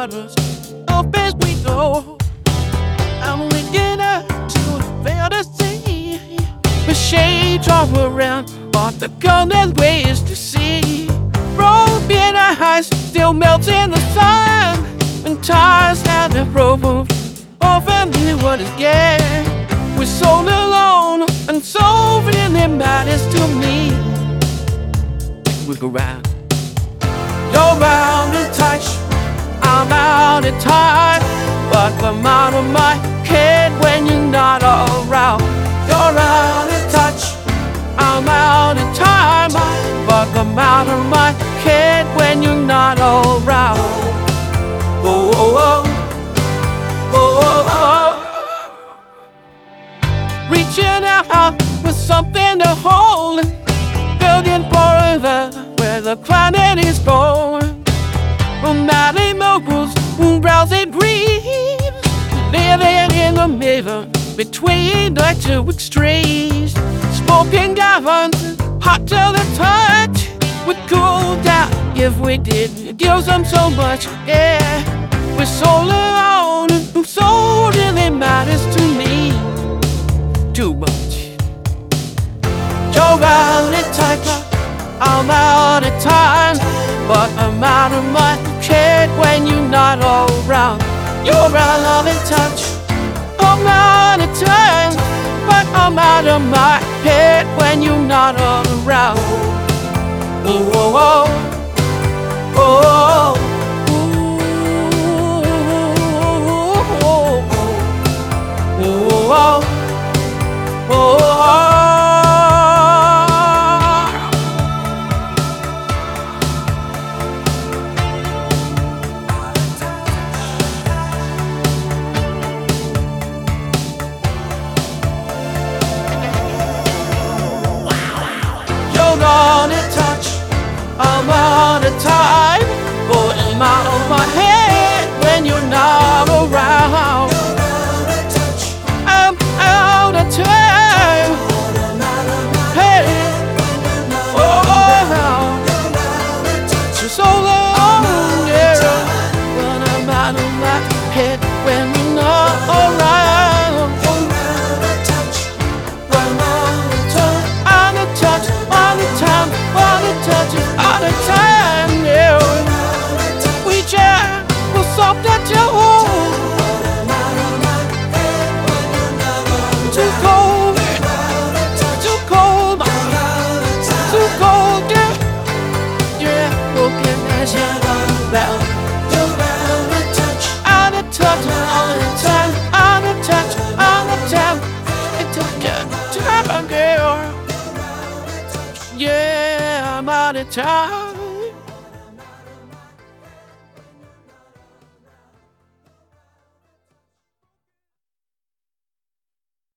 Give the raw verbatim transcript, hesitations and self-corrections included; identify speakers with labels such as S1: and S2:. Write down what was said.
S1: waters, up as we go. I'm waking up to a fantasy. The shades all around, but the countless ways to see. Broken eyes still melt in the sun. When times have been broken, often what is gained. We're so alone, and so really matters to me. We go round. You're out of touch, I'm out of time, but I'm out of my head when you're not around. You're out of touch, I'm out of time, but I'm out of my head when you're not around. Oh, oh, oh, oh, oh, oh. Reaching out with something to hold, building forever where the planet is going. From nighty moguls, browsing breeze, living in the middle between the two extremes. Smoking gardens, hot to the touch, would cool down if we didn't. It gives them so much, yeah. We're so alone, so really matters to me. Too much. You're out of touch, I'm out of time, but I'm out of my head when you're not around. You're out of touch, I'm out of time, but I'm out of my head when you're not around. Oh, oh, oh, oh, oh, oh, oh, oh, oh. Out of touch, I'm out of time, but I'm out of my head when you're not around. I'm out of time, hey, oh, you're so long, yeah, but I'm out of my head when you're not around. Touch is out of time, yeah. We just will stop that you hold. Too cold, too cold, too cold, yeah. Yeah, broken as you're about. Out of touch, out of time, out of touch, out of time. It took your time, girl. Yeah, I'm out of time.